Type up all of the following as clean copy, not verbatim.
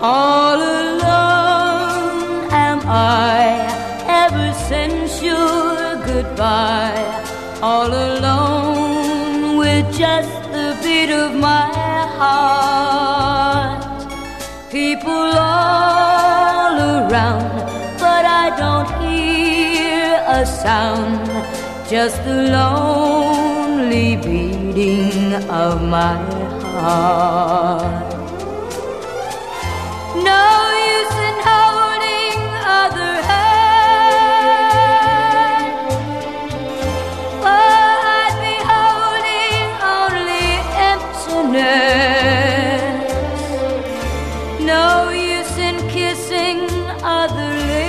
All alone am I ever since your goodbye. All alone with just the beat of my heart. People all around, but I don't hear a sound. Just the lonely beating of my heart. No use in holding other hands, for I'd be holding only emptiness. No use in kissing other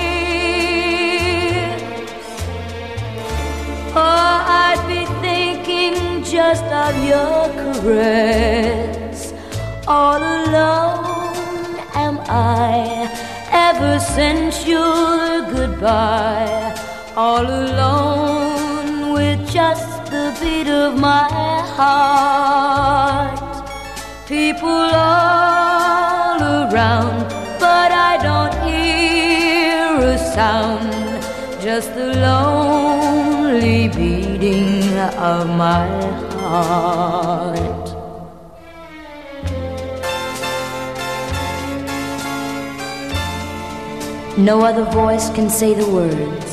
lips, for I'd be thinking just of your caress. All alone am I ever since your goodbye. All alone with just the beat of my heart. People all around, but I don't hear a sound. Just the lonely beating of my heart. No other voice can say the words.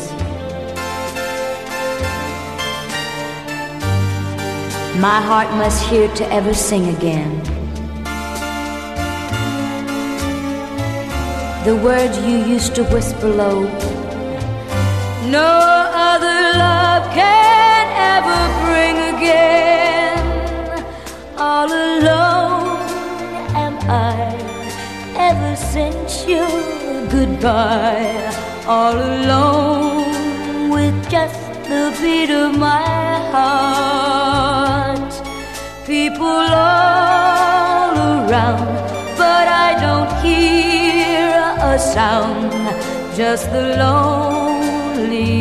My heart must hear to ever sing again. The words you used to whisper low. No other love can ever bring again. All alone am I ever since your goodbye. All alone with just the beat of my heart. People all around, but I don't hear a sound. Just the lonely